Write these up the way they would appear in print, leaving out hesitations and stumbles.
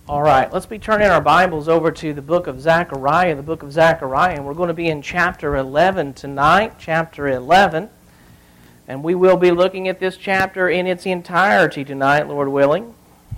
All right, let's be turning our Bibles over to the book of Zechariah, and we're going to be in chapter 11 tonight, chapter 11. And we will be looking at this chapter in its entirety tonight, Lord willing.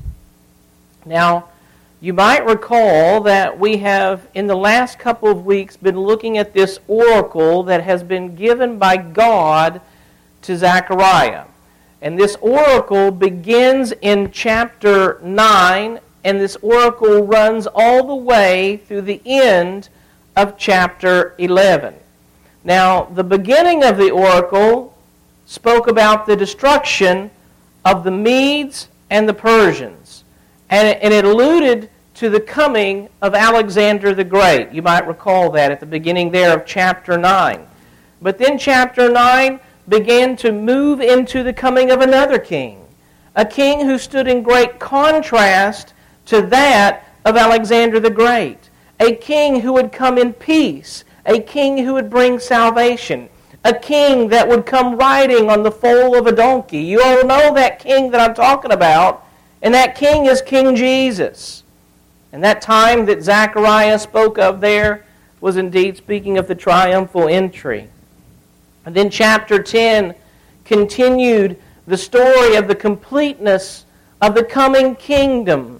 Now, you might recall that we have, in the last couple of weeks, been looking at this oracle that has been given by God to Zechariah. And this oracle begins in chapter 9, and this oracle runs all the way through the end of chapter 11. Now, the beginning of the oracle spoke about the destruction of the Medes and the Persians. And it alluded to the coming of Alexander the Great. You might recall that at the beginning there of chapter 9. But then chapter 9 began to move into the coming of another king. A king who stood in great contrast to that of Alexander the Great. A king who would come in peace. A king who would bring salvation. A king that would come riding on the foal of a donkey. You all know that king that I'm talking about, and that king is King Jesus. And that time that Zechariah spoke of there was indeed speaking of the triumphal entry. And then chapter 10 continued the story of the completeness of the coming kingdom.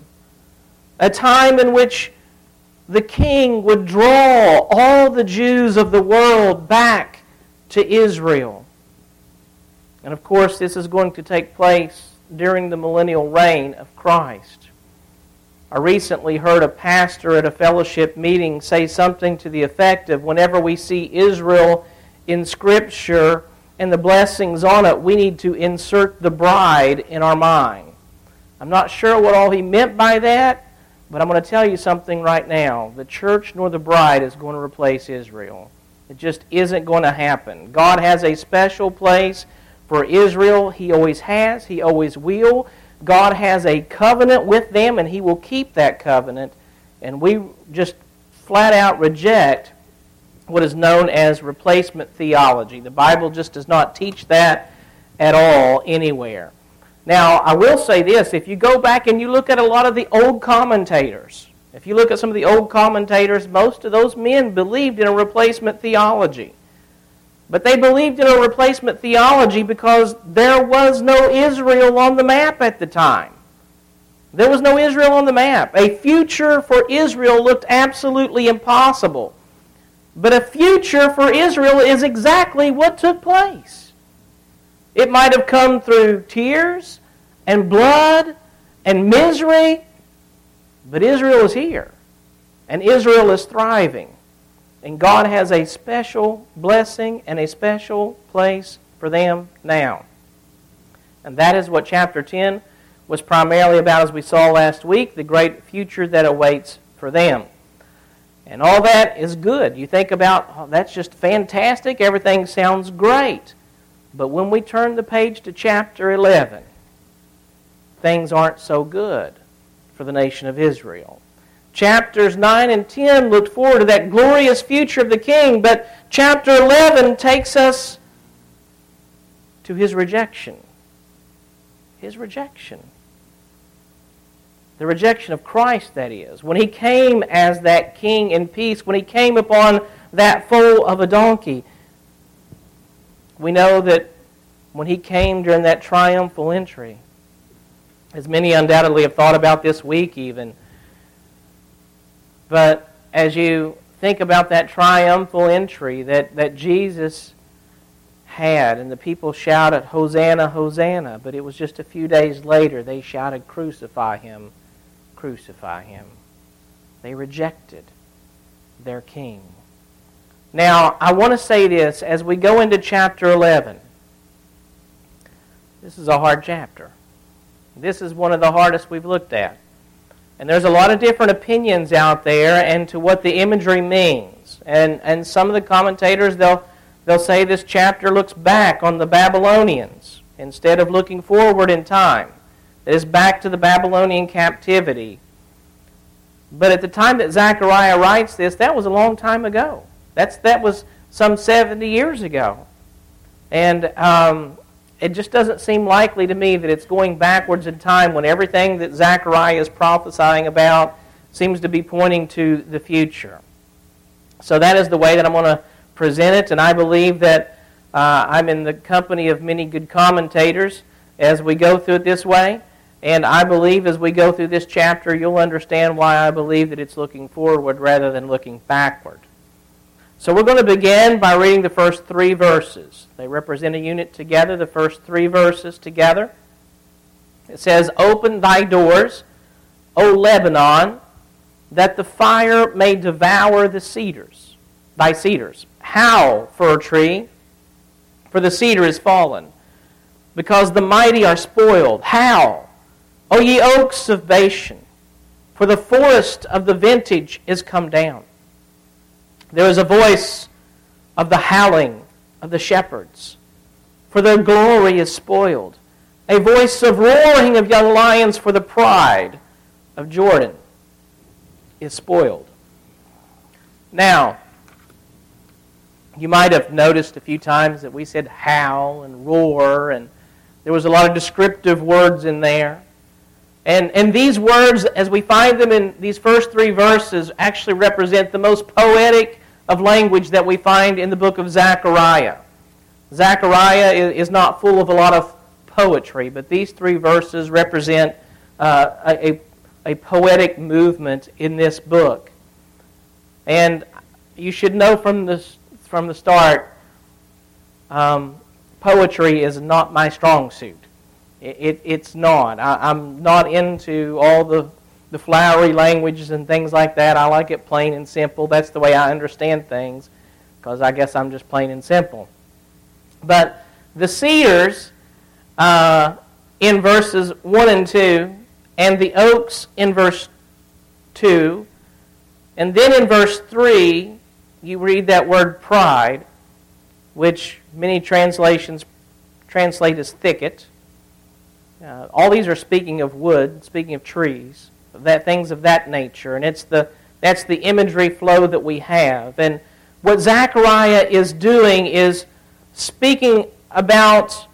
A time in which the king would draw all the Jews of the world back to Israel. And of course, this is going to take place during the millennial reign of Christ. I recently heard a pastor at a fellowship meeting say something to the effect of, whenever we see Israel in Scripture and the blessings on it, we need to insert the bride in our mind. I'm not sure what all he meant by that, but I'm going to tell you something right now. The church nor the bride is going to replace Israel. It just isn't going to happen. God has a special place for Israel. He always has. He always will. God has a covenant with them, and He will keep that covenant. And we just flat out reject what is known as replacement theology. The Bible just does not teach that at all anywhere. Now, I will say this. If you go back and you look at a lot of the old commentators, if you look at some of the old commentators, most of those men believed in a replacement theology. But they believed in a replacement theology because there was no Israel on the map at the time. There was no Israel on the map. A future for Israel looked absolutely impossible. But a future for Israel is exactly what took place. It might have come through tears and blood and misery, but Israel is here. And Israel is thriving. And God has a special blessing and a special place for them now. And that is what chapter 10 was primarily about, as we saw last week, the great future that awaits for them. And all that is good. You think about, oh, that's just fantastic, everything sounds great. But when we turn the page to chapter 11, things aren't so good for the nation of Israel. Chapters 9 and 10 looked forward to that glorious future of the king, but chapter 11 takes us to his rejection. His rejection. The rejection of Christ, that is. When he came as that king in peace, when he came upon that foal of a donkey, we know that when he came during that triumphal entry, as many undoubtedly have thought about this week even, but as you think about that triumphal entry that Jesus had, and the people shouted, "Hosanna, Hosanna," but it was just a few days later they shouted, "Crucify him, crucify him." They rejected their king. Now, I want to say this as we go into chapter 11. This is a hard chapter. This is one of the hardest we've looked at. And there's a lot of different opinions out there and to what the imagery means. And some of the commentators, they'll say this chapter looks back on the Babylonians instead of looking forward in time. It is back to the Babylonian captivity. But at the time that Zechariah writes this, that was a long time ago. That was some 70 years ago. And it just doesn't seem likely to me that it's going backwards in time when everything that Zechariah is prophesying about seems to be pointing to the future. So that is the way that I'm going to present it, and I believe that I'm in the company of many good commentators as we go through it this way. And I believe as we go through this chapter, you'll understand why I believe that it's looking forward rather than looking backward. So we're going to begin by reading the first 3 verses. They represent a unit together, the first 3 verses together. It says, "Open thy doors, O Lebanon, that the fire may devour the cedars, thy cedars. Howl, fir tree, for the cedar is fallen, because the mighty are spoiled. Howl, O ye oaks of Bashan, for the forest of the vintage is come down. There is a voice of the howling of the shepherds, for their glory is spoiled. A voice of roaring of young lions, for the pride of Jordan is spoiled." Now, you might have noticed a few times that we said howl and roar, and there was a lot of descriptive words in there. And these words, as we find them in these first 3 verses, actually represent the most poetic of language that we find in the book of Zechariah. Zechariah is not full of a lot of poetry, but these 3 verses represent a poetic movement in this book. And you should know from the start, poetry is not my strong suit. It's not. I'm not into all the flowery languages and things like that. I like it plain and simple. That's the way I understand things, because I guess I'm just plain and simple. But the cedars in verses 1 and 2, and the oaks in verse 2, and then in verse 3, you read that word pride, which many translations translate as thicket. All these are speaking of wood, speaking of trees, things of that nature, and that's the imagery flow that we have. And what Zechariah is doing is speaking about,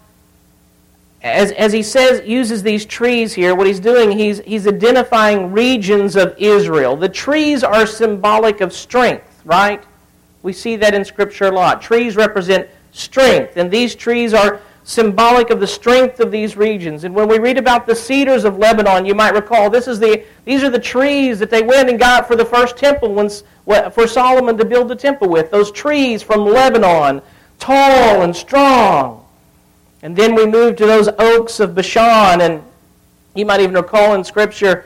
as he says, uses these trees here. What he's doing, he's identifying regions of Israel. The trees are symbolic of strength, right? We see that in Scripture a lot. Trees represent strength, and these trees are symbolic of the strength of these regions. And when we read about the cedars of Lebanon, you might recall these are the trees that they went and got for the first temple for Solomon to build the temple with. Those trees from Lebanon, tall and strong. And then we move to those oaks of Bashan, and you might even recall in Scripture,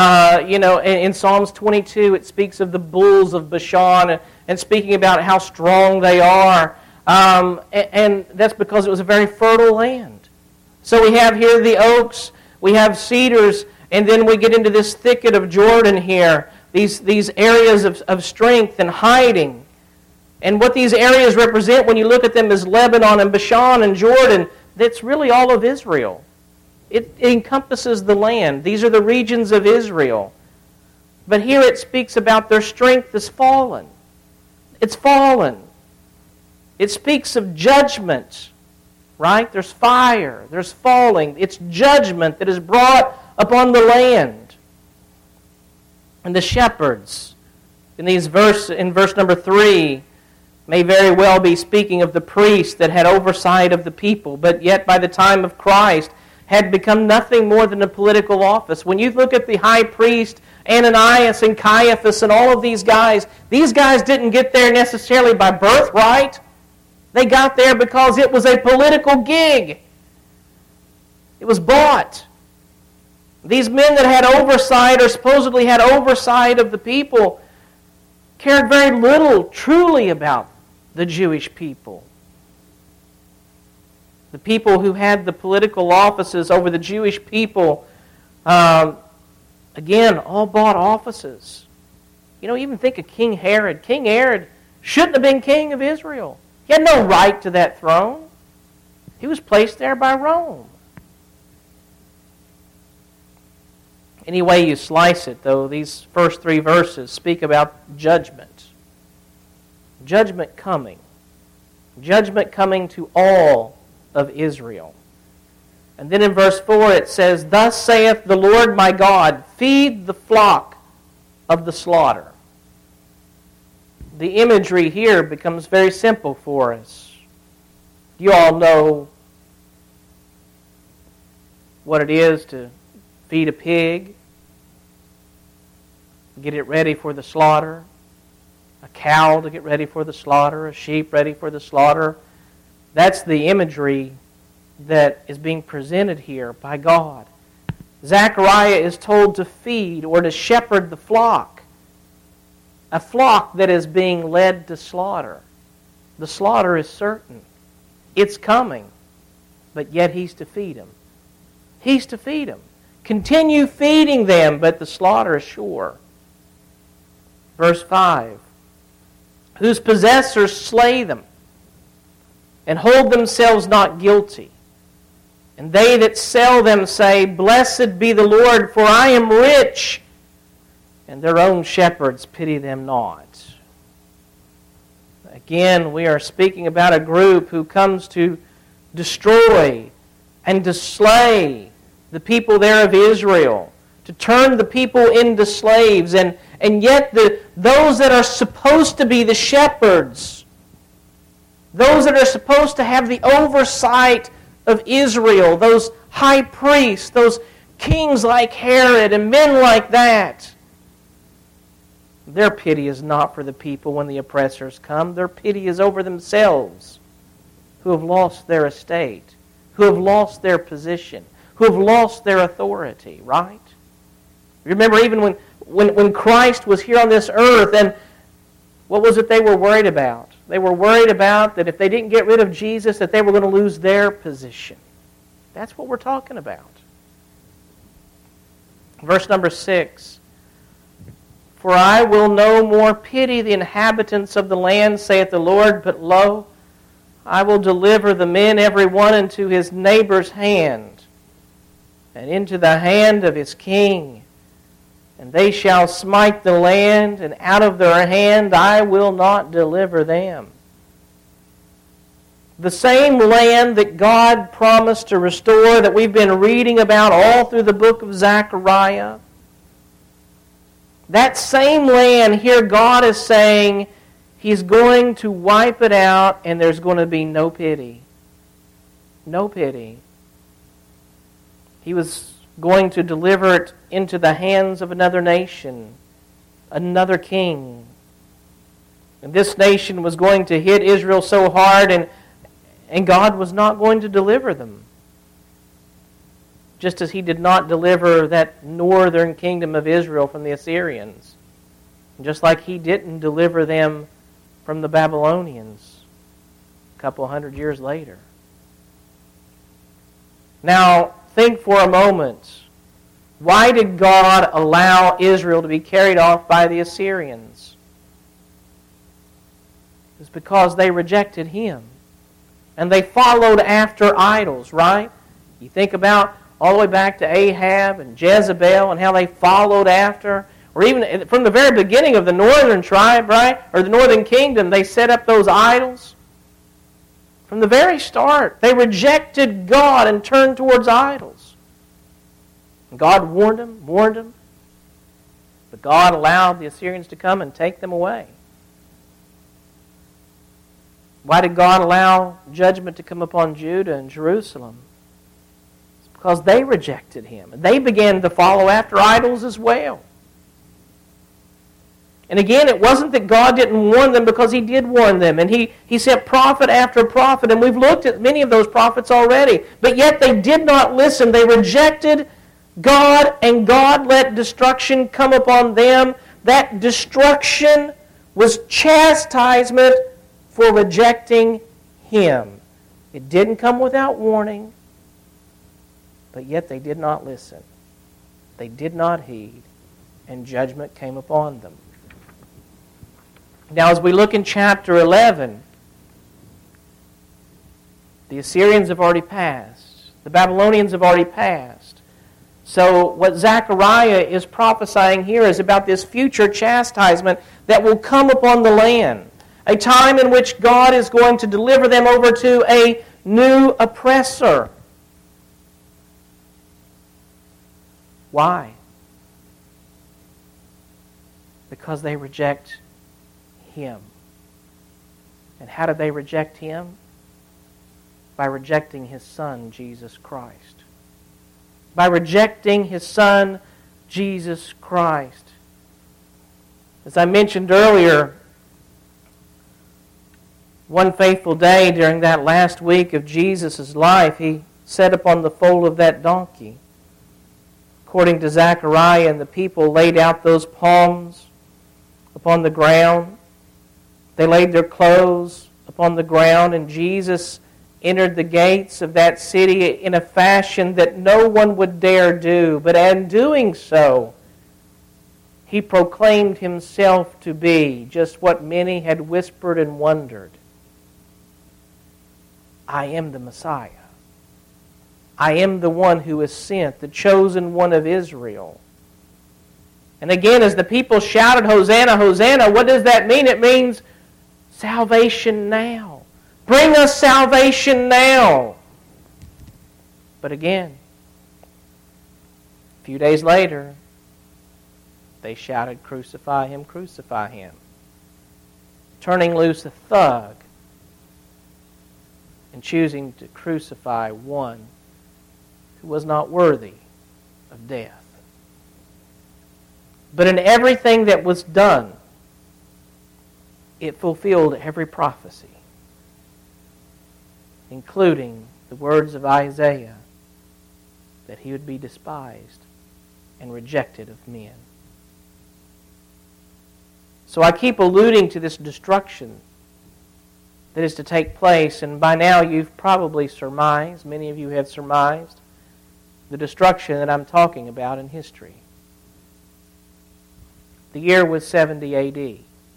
in Psalms 22, it speaks of the bulls of Bashan and speaking about how strong they are. And that's because it was a very fertile land. So we have here the oaks, we have cedars, and then we get into this thicket of Jordan here, these areas of strength and hiding. And what these areas represent when you look at them as Lebanon and Bashan and Jordan, that's really all of Israel. It encompasses the land. These are the regions of Israel. But here it speaks about their strength is fallen. It's fallen. It speaks of judgment, right? There's fire, there's falling. It's judgment that is brought upon the land. And the shepherds, in verse number 3, may very well be speaking of the priests that had oversight of the people, but yet by the time of Christ had become nothing more than a political office. When you look at the high priest, Ananias and Caiaphas and all of these guys didn't get there necessarily by birthright. They got there because it was a political gig. It was bought. These men that had oversight, or supposedly had oversight of the people, cared very little truly about the Jewish people. The people who had the political offices over the Jewish people, again, all bought offices. Even think of King Herod. King Herod shouldn't have been king of Israel. He had no right to that throne. He was placed there by Rome. Any way you slice it, though, these first 3 verses speak about judgment. Judgment coming. Judgment coming to all of Israel. And then in verse 4 it says, "Thus saith the Lord my God, feed the flock of the slaughter." The imagery here becomes very simple for us. You all know what it is to feed a pig, get it ready for the slaughter, a cow to get ready for the slaughter, a sheep ready for the slaughter. That's the imagery that is being presented here by God. Zechariah is told to feed or to shepherd the flock, a flock that is being led to slaughter. The slaughter is certain. It's coming, but yet he's to feed them. He's to feed them. Continue feeding them, but the slaughter is sure. Verse 5, "Whose possessors slay them, and hold themselves not guilty. And they that sell them say, Blessed be the Lord, for I am rich. And their own shepherds pity them not." Again, we are speaking about a group who comes to destroy and to slay the people there of Israel, to turn the people into slaves, and yet those that are supposed to be the shepherds, those that are supposed to have the oversight of Israel, those high priests, those kings like Herod and men like that, their pity is not for the people when the oppressors come. Their pity is over themselves, who have lost their estate, who have lost their position, who have lost their authority, right? Remember even when Christ was here on this earth, and what was it they were worried about? They were worried about that if they didn't get rid of Jesus, that they were going to lose their position. That's what we're talking about. Verse number 6, "For I will no more pity the inhabitants of the land, saith the Lord, but lo, I will deliver the men every one into his neighbor's hand, and into the hand of his king. And they shall smite the land, and out of their hand I will not deliver them." The same land that God promised to restore, that we've been reading about all through the book of Zechariah, that same land here God is saying He's going to wipe it out, and there's going to be no pity. No pity. He was going to deliver it into the hands of another nation, another king. And this nation was going to hit Israel so hard, and God was not going to deliver them. Just as He did not deliver that northern kingdom of Israel from the Assyrians. Just like He didn't deliver them from the Babylonians a couple hundred years later. Now, think for a moment. Why did God allow Israel to be carried off by the Assyrians? It's because they rejected Him. And they followed after idols, right? You think about all the way back to Ahab and Jezebel and how they followed after, or even from the very beginning of the northern tribe, right? Or the northern kingdom, they set up those idols. From the very start, they rejected God and turned towards idols. And God warned them. But God allowed the Assyrians to come and take them away. Why did God allow judgment to come upon Judah and Jerusalem? It's because they rejected Him. And they began to follow after idols as well. And again, it wasn't that God didn't warn them, because He did warn them. And He sent prophet after prophet. And we've looked at many of those prophets already. But yet they did not listen. They rejected God, and God let destruction come upon them. That destruction was chastisement for rejecting Him. It didn't come without warning, but yet they did not listen. They did not heed, and judgment came upon them. Now, as we look in chapter 11, the Assyrians have already passed. The Babylonians have already passed. So what Zechariah is prophesying here is about this future chastisement that will come upon the land. A time in which God is going to deliver them over to a new oppressor. Why? Because they reject Him. And how did they reject Him? By rejecting His Son, Jesus Christ. By rejecting His Son, Jesus Christ. As I mentioned earlier, one faithful day during that last week of Jesus' life, He sat upon the foal of that donkey. According to Zechariah, and the people laid out those palms upon the ground. They laid their clothes upon the ground, and Jesus entered the gates of that city in a fashion that no one would dare do. But in doing so, He proclaimed Himself to be just what many had whispered and wondered. I am the Messiah. I am the one who is sent, the chosen one of Israel. And again, as the people shouted, Hosanna, Hosanna, what does that mean? It means salvation now. Bring us salvation now. But again, a few days later, they shouted, crucify Him, crucify Him. Turning loose a thug and choosing to crucify one who was not worthy of death. But in everything that was done, it fulfilled every prophecy, including the words of Isaiah that He would be despised and rejected of men. So I keep alluding to this destruction that is to take place, and by now you've probably surmised, many of you have surmised, the destruction that I'm talking about in history. The year was 70 AD.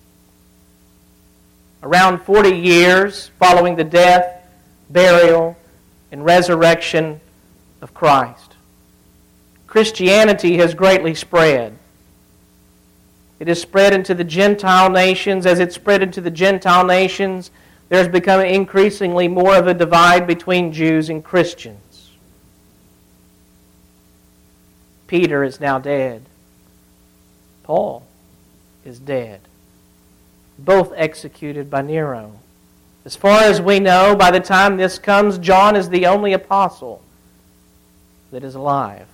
Around 40 years following the death, burial, and resurrection of Christ. Christianity has greatly spread. It has spread into the Gentile nations. As it spread into the Gentile nations, there's become increasingly more of a divide between Jews and Christians. Peter is now dead. Paul is dead. Both executed by Nero. As far as we know, by the time this comes, John is the only apostle that is alive.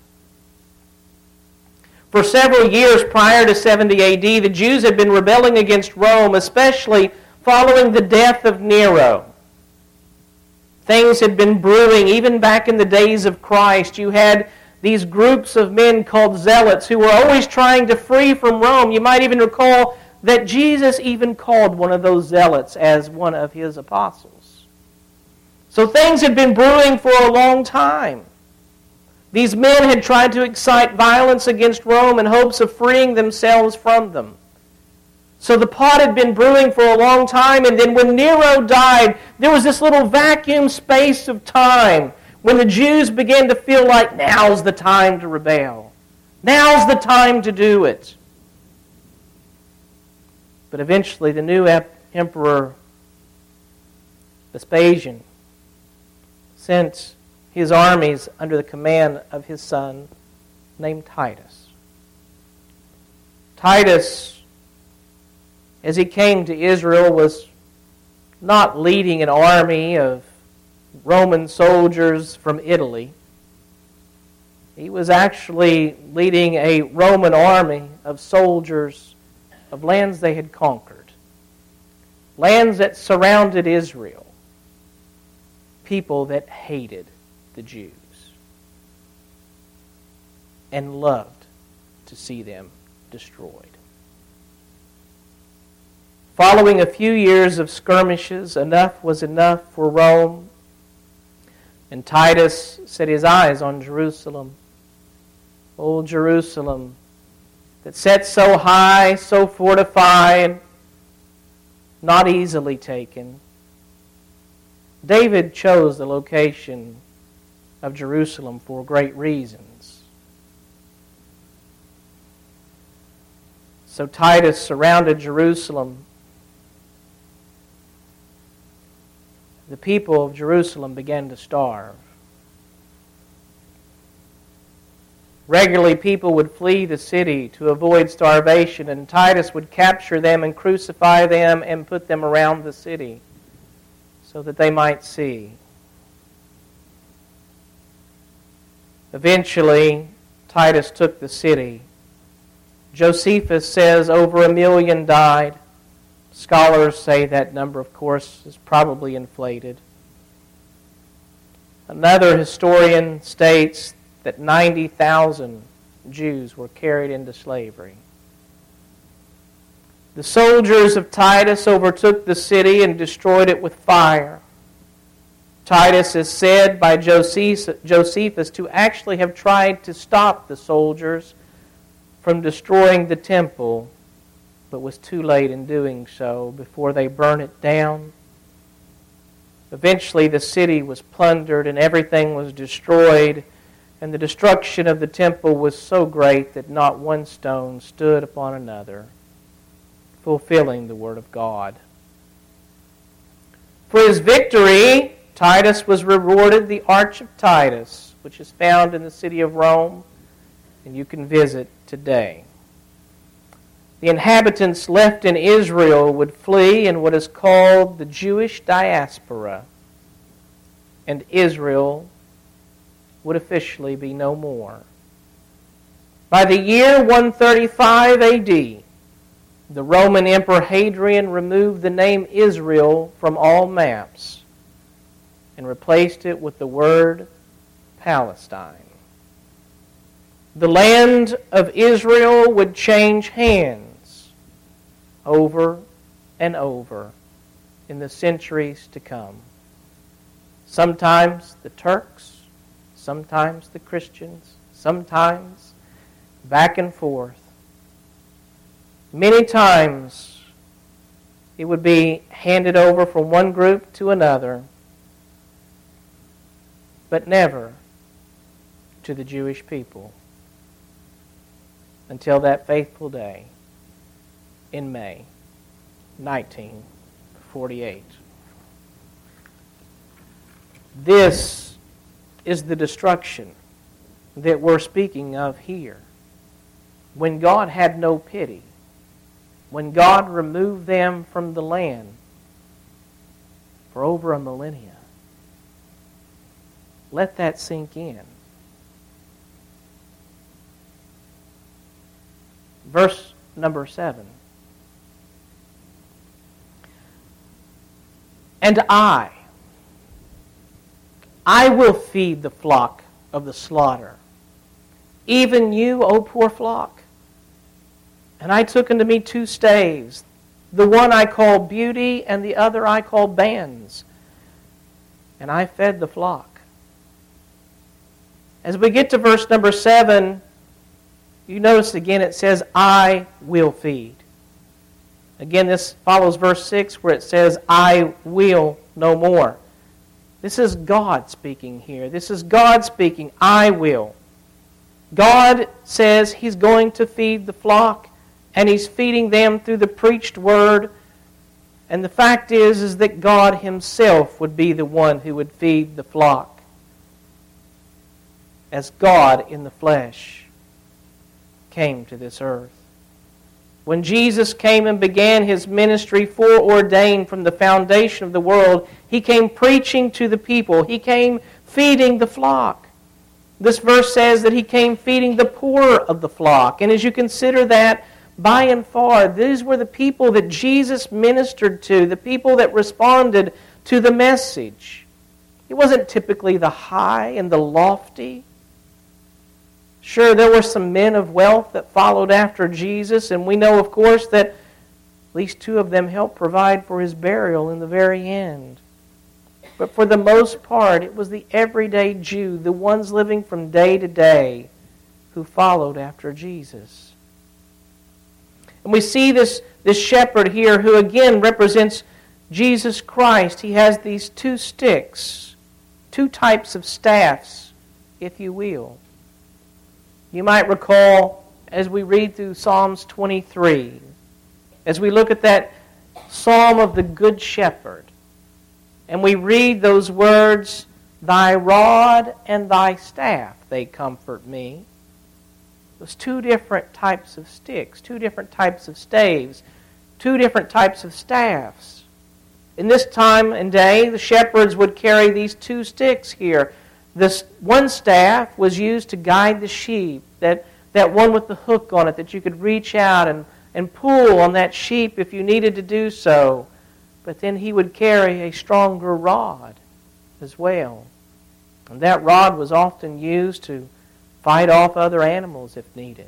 For several years prior to 70 AD, the Jews had been rebelling against Rome, especially following the death of Nero. Things had been brewing even back in the days of Christ. You had these groups of men called zealots who were always trying to free from Rome. You might even recall that Jesus even called one of those zealots as one of His apostles. So things had been brewing for a long time. These men had tried to excite violence against Rome in hopes of freeing themselves from them. So the pot had been brewing for a long time, and then when Nero died, there was this little vacuum space of time when the Jews began to feel like now's the time to rebel. Now's the time to do it. But eventually the new emperor, Vespasian, sent his armies under the command of his son named Titus. Titus, as he came to Israel, was not leading an army of Roman soldiers from Italy. He was actually leading a Roman army of soldiers of lands they had conquered. Lands that surrounded Israel. People that hated the Jews and loved to see them destroyed. Following a few years of skirmishes, enough was enough for Rome, and Titus set his eyes on Jerusalem. Old Jerusalem that sat so high, so fortified, not easily taken. David chose the location of Jerusalem for great reasons. So Titus surrounded Jerusalem. The people of Jerusalem began to starve. Regularly, people would flee the city to avoid starvation, and Titus would capture them and crucify them and put them around the city so that they might see. Eventually, Titus took the city. Josephus says over 1 million died. Scholars say that number, of course, is probably inflated. Another historian states that 90,000 Jews were carried into slavery. The soldiers of Titus overtook the city and destroyed it with fire. Titus is said by Josephus to actually have tried to stop the soldiers from destroying the temple, but was too late in doing so before they burned it down. Eventually the city was plundered and everything was destroyed, and the destruction of the temple was so great that not one stone stood upon another, fulfilling the word of God. For his victory, Titus was rewarded the Arch of Titus, which is found in the city of Rome, and you can visit today. The inhabitants left in Israel would flee in what is called the Jewish diaspora, and Israel would officially be no more. By the year 135 A.D., the Roman Emperor Hadrian removed the name Israel from all maps and replaced it with the word Palestine. The land of Israel would change hands over and over in the centuries to come. Sometimes the Turks, sometimes the Christians, sometimes back and forth. Many times it would be handed over from one group to another, but never to the Jewish people until that faithful day in May 1948. This is the destruction that we're speaking of here. When God had no pity, when God removed them from the land for over a millennia. Let that sink in. Verse number 7. And I will feed the flock of the slaughter, even you, O poor flock. And I took unto me 2 staves, the one I called Beauty, and the other I called Bands. And I fed the flock. As we get to verse number 7, you notice again it says, I will feed. Again, this follows verse 6 where it says, I will no more. This is God speaking here. This is God speaking, I will. God says He's going to feed the flock, and He's feeding them through the preached word. And the fact is that God Himself would be the one who would feed the flock, as God in the flesh came to this earth. When Jesus came and began His ministry foreordained from the foundation of the world, He came preaching to the people. He came feeding the flock. This verse says that He came feeding the poor of the flock. And as you consider that, by and far, these were the people that Jesus ministered to, the people that responded to the message. It wasn't typically the high and the lofty. Sure, there were some men of wealth that followed after Jesus, and we know, of course, that at least 2 of them helped provide for His burial in the very end. But for the most part, it was the everyday Jew, the ones living from day to day, who followed after Jesus. And we see this shepherd here who again represents Jesus Christ. He has these 2 sticks, 2 types of staffs, if you will. You might recall as we read through Psalms 23, as we look at that Psalm of the Good Shepherd, and we read those words, Thy rod and Thy staff, they comfort me. was two different types of sticks, two different types of staves, two different types of staffs. In this time and day, the shepherds would carry these two sticks here. This one staff was used to guide the sheep, that one with the hook on it that you could reach out and pull on that sheep if you needed to do so. But then he would carry a stronger rod as well. And that rod was often used to fight off other animals if needed.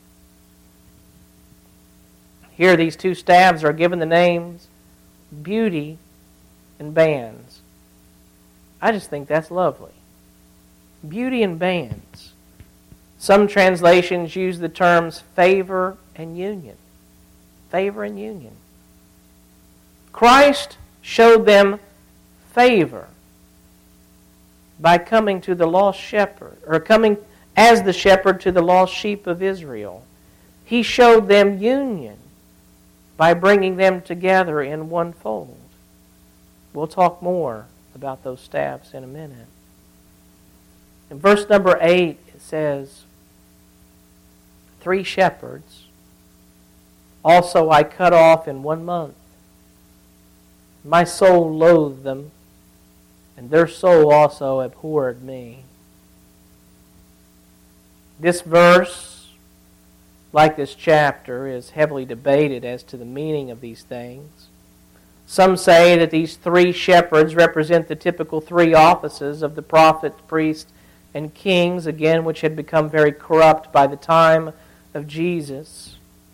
Here these two staves are given the names Beauty and Bands. I just think that's lovely. Beauty and Bands. Some translations use the terms favor and union. Favor and union. Christ showed them favor by coming to the lost shepherd, or coming as the shepherd to the lost sheep of Israel. He showed them union by bringing them together in one fold. We'll talk more about those staffs in a minute. In verse number 8, it says, 3 shepherds also I cut off in 1 month. My soul loathed them, and their soul also abhorred me. This verse, like this chapter, is heavily debated as to the meaning of these things. Some say that these 3 shepherds represent the typical 3 offices of the prophet, priest, and kings, again, which had become very corrupt by the time of Jesus.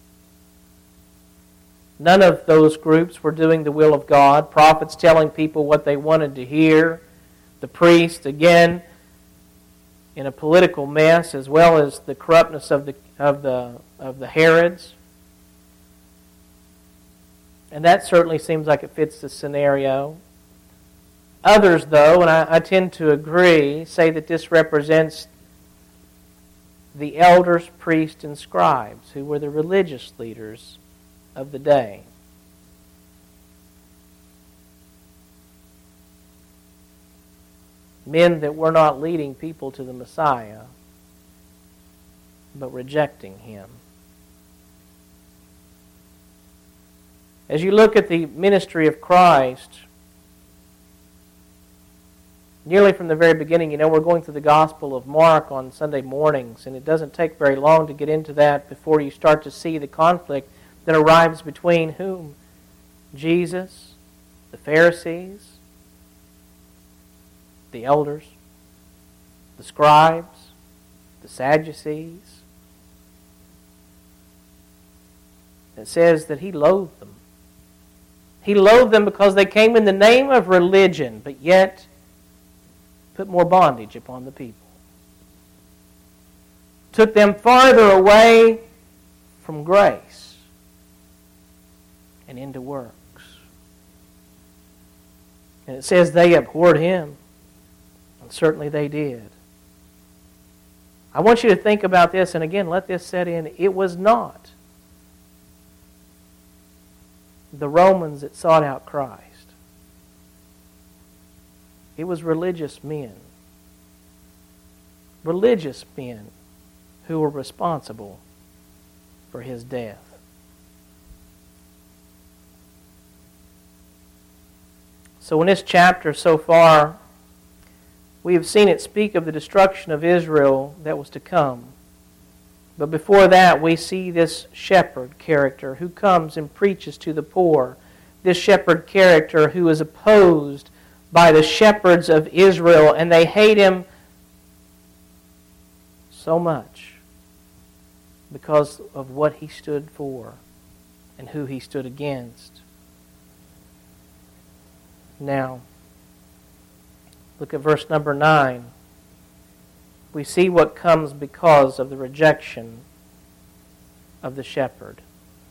None of those groups were doing the will of God. Prophets telling people what they wanted to hear. The priest, again, in a political mess, as well as the corruptness of the Herods. And that certainly seems like it fits the scenario. Others, though, and I tend to agree, say that this represents the elders, priests, and scribes, who were the religious leaders of the day. Men that were not leading people to the Messiah, but rejecting Him. As you look at the ministry of Christ, nearly from the very beginning, we're going through the Gospel of Mark on Sunday mornings, and it doesn't take very long to get into that before you start to see the conflict that arrives between whom? Jesus, the Pharisees, the elders, the scribes, the Sadducees. It says that He loathed them. He loathed them because they came in the name of religion, but yet put more bondage upon the people. Took them farther away from grace and into works. And it says they abhorred Him. And certainly they did. I want you to think about this, and again, let this set in. It was not the Romans that sought out Christ. It was religious men. Religious men who were responsible for His death. So in this chapter so far, we have seen it speak of the destruction of Israel that was to come. But before that, we see this shepherd character who comes and preaches to the poor. This shepherd character who is opposed by the shepherds of Israel, and they hate him so much because of what he stood for and who he stood against. Now, look at verse number 9. We see what comes because of the rejection of the shepherd.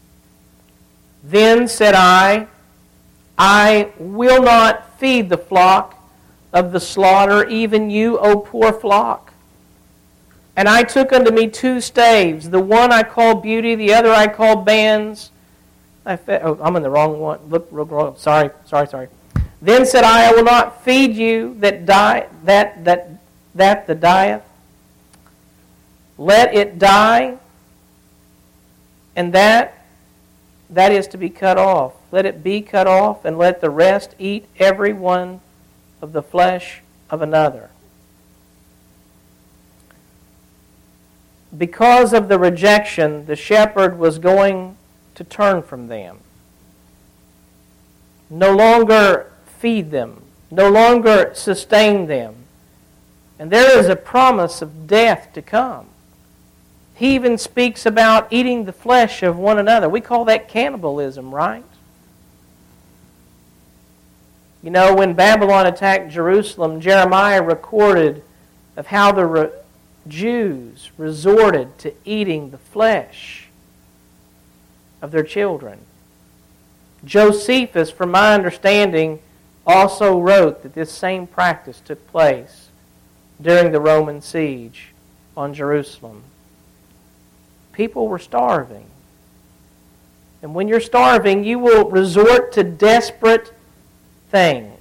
Then said I will not feed the flock of the slaughter, even you, O poor flock. And I took unto me 2 staves. The one I called Beauty, the other I called Bands. I'm in the wrong one. Look, wrong. Sorry. Then said I will not feed you that dieth. let it die, and that is to be cut off. Let it be cut off, and let the rest eat every one of the flesh of another. Because of the rejection, the shepherd was going to turn from them. No longer feed them. No longer sustain them. And there is a promise of death to come. He even speaks about eating the flesh of one another. We call that cannibalism, right? You know, when Babylon attacked Jerusalem, Jeremiah recorded of how the Jews resorted to eating the flesh of their children. Josephus, from my understanding, also wrote that this same practice took place during the Roman siege on Jerusalem. People were starving. And when you're starving, you will resort to desperate things.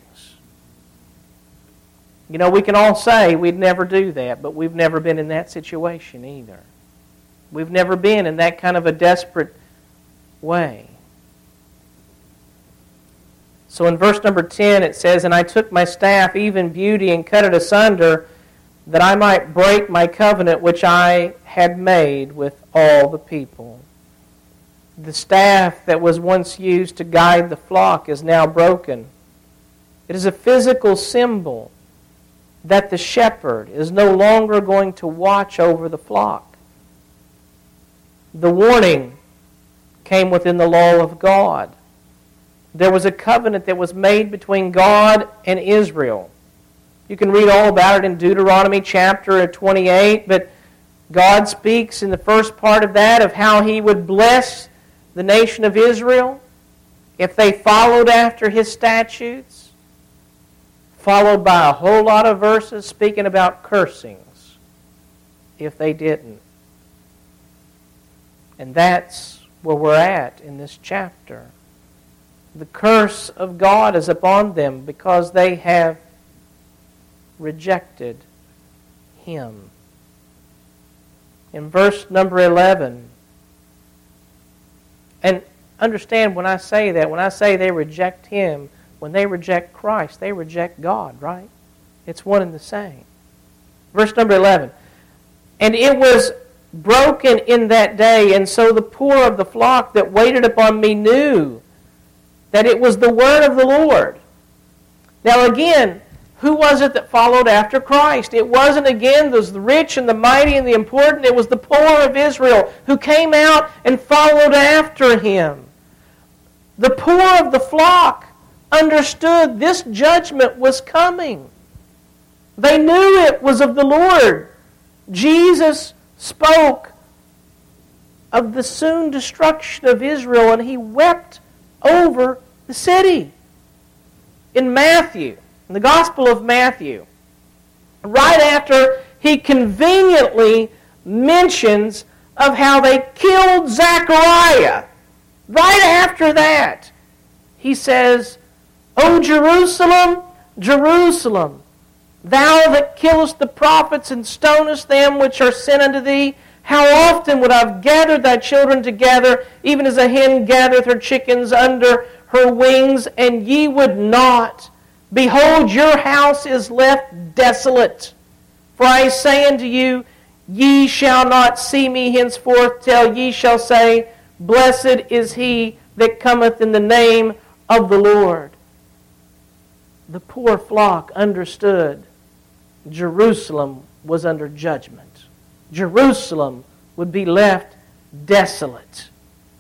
You know, we can all say we'd never do that, but we've never been in that situation either. We've never been in that kind of a desperate way. So in verse number 10 it says, "And I took my staff, even beauty, and cut it asunder, that I might break my covenant which I had made with all the people." The staff that was once used to guide the flock is now broken. It is a physical symbol that the shepherd is no longer going to watch over the flock. The warning came within the law of God. There was a covenant that was made between God and Israel. You can read all about it in Deuteronomy chapter 28, but God speaks in the first part of that of how He would bless the nation of Israel if they followed after His statutes, followed by a whole lot of verses speaking about cursings if they didn't. And that's where we're at in this chapter. The curse of God is upon them because they have rejected Him. In verse number 11, and understand when I say that, when I say they reject Him, when they reject Christ, they reject God, right? It's one and the same. Verse number 11, "And it was broken in that day, and so the poor of the flock that waited upon me knew that it was the word of the Lord." Now again, who was it that followed after Christ? It wasn't, again, those rich and the mighty and the important. It was the poor of Israel who came out and followed after Him. The poor of the flock understood this judgment was coming. They knew it was of the Lord. Jesus spoke of the soon destruction of Israel, and He wept over the city. In Matthew, in the Gospel of Matthew, right after He conveniently mentions of how they killed Zechariah, right after that, He says, "O Jerusalem, Jerusalem, thou that killest the prophets and stonest them which are sent unto thee, how often would I have gathered thy children together, even as a hen gathereth her chickens under her wings, and ye would not. Behold, your house is left desolate. For I say unto you, ye shall not see me henceforth, till ye shall say, Blessed is he that cometh in the name of the Lord." The poor flock understood Jerusalem was under judgment. Jerusalem would be left desolate.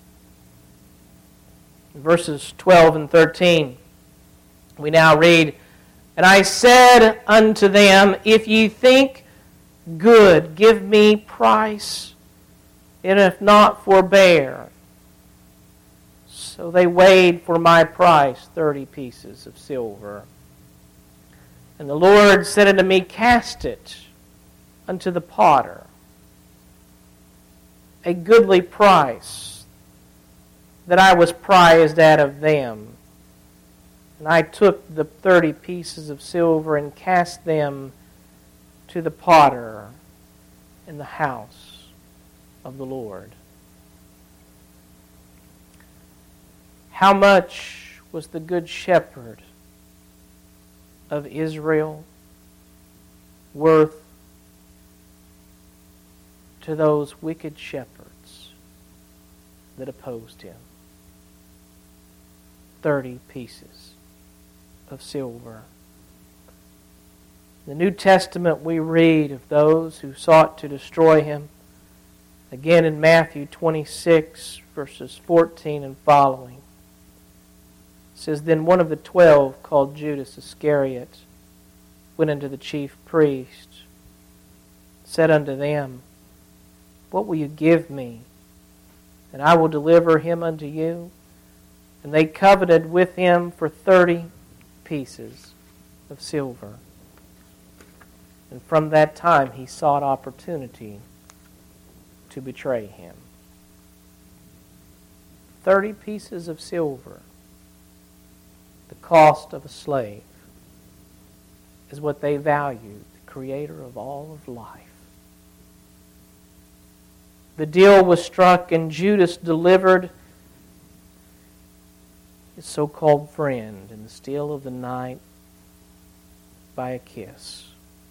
Verses 12 and 13, we now read, "And I said unto them, If ye think good, give me price, and if not, forbear. So they weighed for my price 30 pieces of silver. And the Lord said unto me, Cast it unto the potter, a goodly price that I was prized out of them. And I took the 30 pieces of silver and cast them to the potter in the house of the Lord. How much was the Good Shepherd of Israel worth to those wicked shepherds that opposed him? 30 pieces of silver. In the New Testament we read of those who sought to destroy him. Again in Matthew 26, verses 14 and following. It says, Then one of the 12, called Judas Iscariot, went unto the chief priests, said unto them, What will you give me, and I will deliver him unto you? And they coveted with him for 30 pieces of silver. And from that time he sought opportunity to betray him. 30 pieces of silver, the cost of a slave, is what they valued, the Creator of all of life. The deal was struck, and Judas delivered his so-called friend in the still of the night by a kiss.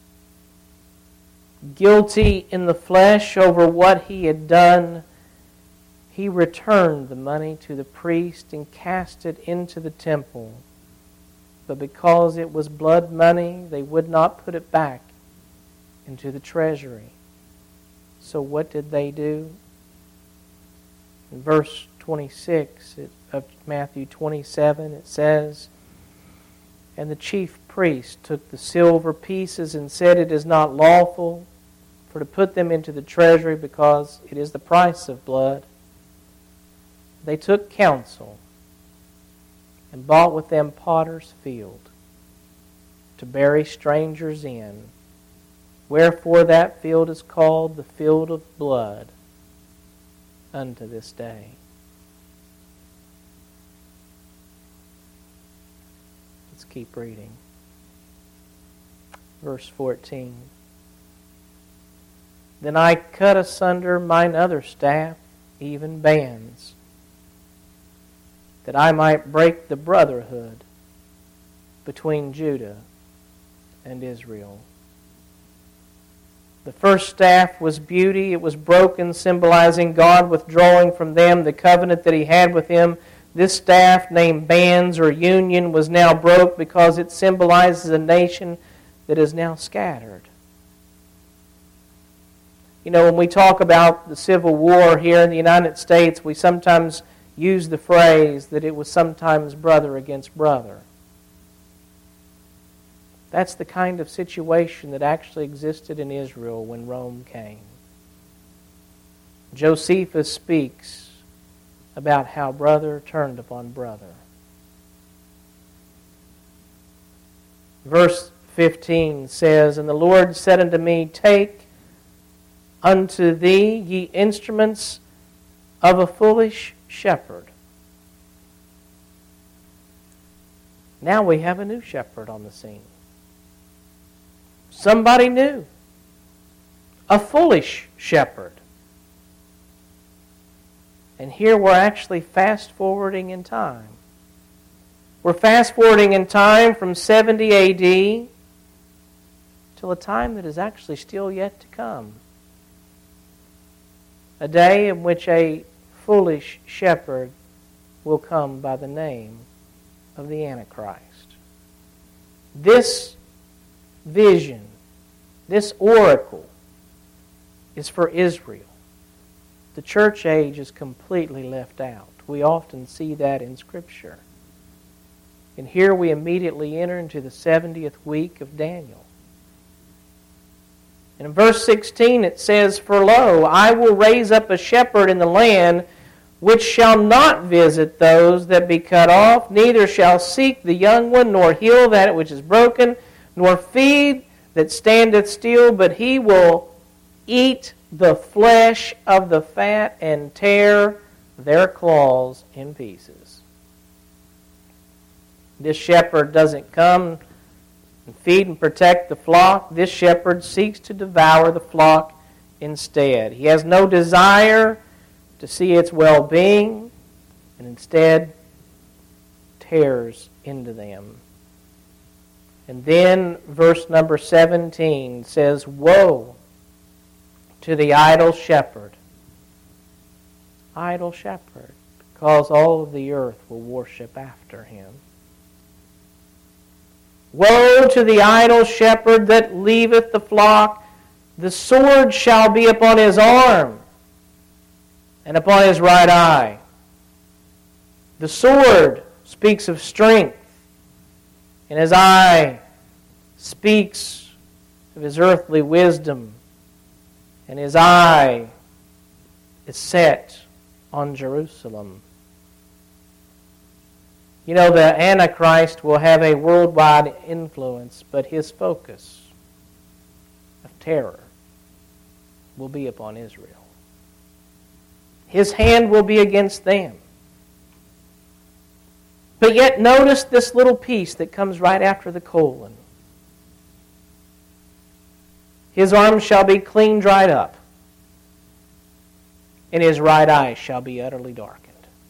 Guilty in the flesh over what he had done, he returned the money to the priest and cast it into the temple. But because it was blood money, they would not put it back into the treasury. So what did they do? In verse 26 of Matthew 27, it says, And the chief priest took the silver pieces and said, It is not lawful for to put them into the treasury, because it is the price of blood. They took counsel and bought with them potter's field to bury strangers in. Wherefore that field is called the field of blood unto this day. Let's keep reading. Verse 14. Then I cut asunder mine other staff, even bands, that I might break the brotherhood between Judah and Israel. The first staff was beauty. It was broken, symbolizing God withdrawing from them the covenant that He had with them. This staff, named bands or union, was now broke because it symbolizes a nation that is now scattered. You know, when we talk about the Civil War here in the United States, we sometimes use the phrase that it was sometimes brother against brother. That's the kind of situation that actually existed in Israel when Rome came. Josephus speaks about how brother turned upon brother. Verse 15 says, And the Lord said unto me, Take unto thee ye instruments of a foolish shepherd. Now we have a new shepherd on the scene. Somebody new. A foolish shepherd. And here we're actually fast-forwarding in time. We're fast-forwarding in time from 70 A.D. till a time that is actually still yet to come. A day in which a foolish shepherd will come by the name of the Antichrist. This vision, this oracle, is for Israel. The church age is completely left out. We often see that in Scripture. And here we immediately enter into the 70th week of Daniel. And in verse 16 it says, For lo, I will raise up a shepherd in the land, which shall not visit those that be cut off, neither shall seek the young one, nor heal that which is broken, nor feed that standeth still, but he will eat the flesh of the fat and tear their claws in pieces. This shepherd doesn't come and feed and protect the flock. This shepherd seeks to devour the flock instead. He has no desire to see its well-being, and instead tears into them. And then verse number 17 says, "Woe to the idol shepherd." Idol shepherd, because all of the earth will worship after him. "Woe to the idol shepherd that leaveth the flock. The sword shall be upon his arm, and upon his right eye." The sword speaks of strength, and his eye speaks of his earthly wisdom, and his eye is set on Jerusalem. You know, the Antichrist will have a worldwide influence, but his focus of terror will be upon Israel. His hand will be against them. But yet notice this little piece that comes right after the colon. "His arm shall be clean dried up, and his right eye shall be utterly darkened."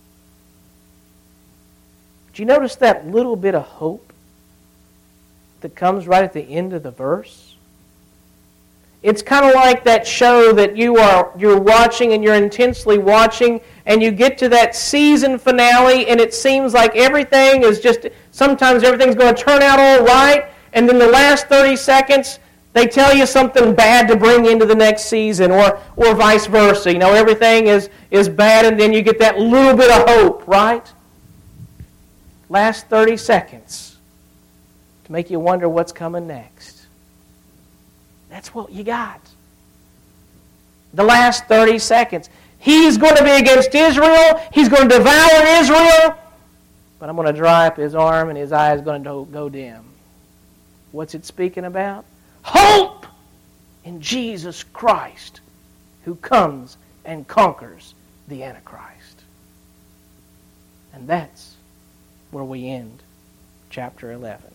Do you notice that little bit of hope that comes right at the end of the verse? It's kind of like that show that you're watching and you're intensely watching, and you get to that season finale and it seems like everything is just, sometimes everything's going to turn out all right, and then the last 30 seconds they tell you something bad to bring into the next season, or vice versa. You know, everything is bad, and then you get that little bit of hope, right? Last 30 seconds to make you wonder what's coming next. That's what you got. The last 30 seconds. He's going to be against Israel. He's going to devour Israel. But I'm going to dry up his arm and his eye is going to go dim. What's it speaking about? Hope in Jesus Christ, who comes and conquers the Antichrist. And that's where we end chapter 11.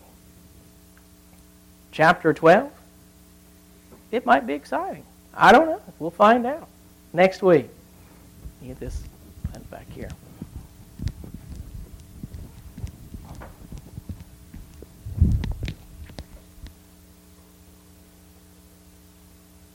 Chapter 12? It might be exciting. I don't know. We'll find out next week. Get this back here.